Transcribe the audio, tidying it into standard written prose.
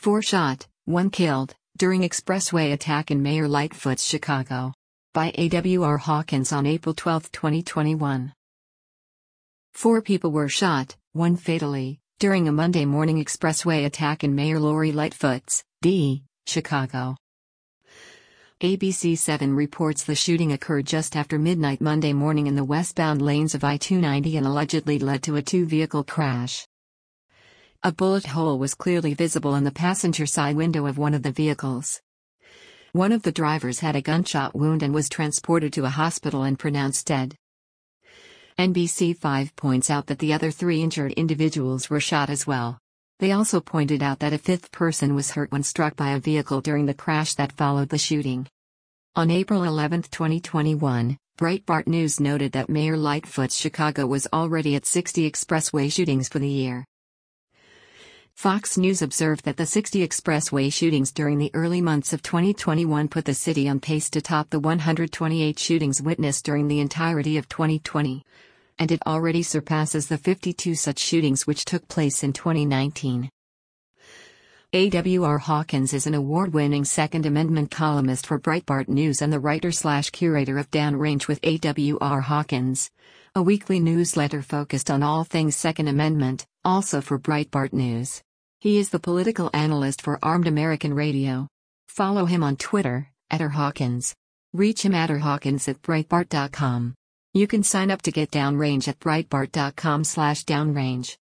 4 shot, 1 killed, during expressway attack in Mayor Lightfoot's Chicago. By A.W.R. Hawkins on April 12, 2021. 4 people were shot, 1 fatally, during a Monday morning expressway attack in Mayor Lori Lightfoot's, D., Chicago. ABC 7 reports the shooting occurred just after midnight Monday morning in the westbound lanes of I-290 and allegedly led to a 2-vehicle crash. A bullet hole was clearly visible in the passenger side window of one of the vehicles. One of the drivers had a gunshot wound and was transported to a hospital and pronounced dead. NBC 5 points out that the other 3 injured individuals were shot as well. They also pointed out that a 5th person was hurt when struck by a vehicle during the crash that followed the shooting. On April 11, 2021, Breitbart News noted that Mayor Lightfoot's Chicago was already at 60 expressway shootings for the year. Fox News observed that the 60 expressway shootings during the early months of 2021 put the city on pace to top the 128 shootings witnessed during the entirety of 2020. And it already surpasses the 52 such shootings which took place in 2019. A.W.R. Hawkins is an award-winning Second Amendment columnist for Breitbart News and the writer/curator of Downrange with A.W.R. Hawkins, a weekly newsletter focused on all things Second Amendment, also for Breitbart News. He is the political analyst for Armed American Radio. Follow him on Twitter, @rhawkins. Reach him at rhawkins@breitbart.com. You can sign up to get Downrange at breitbart.com/downrange.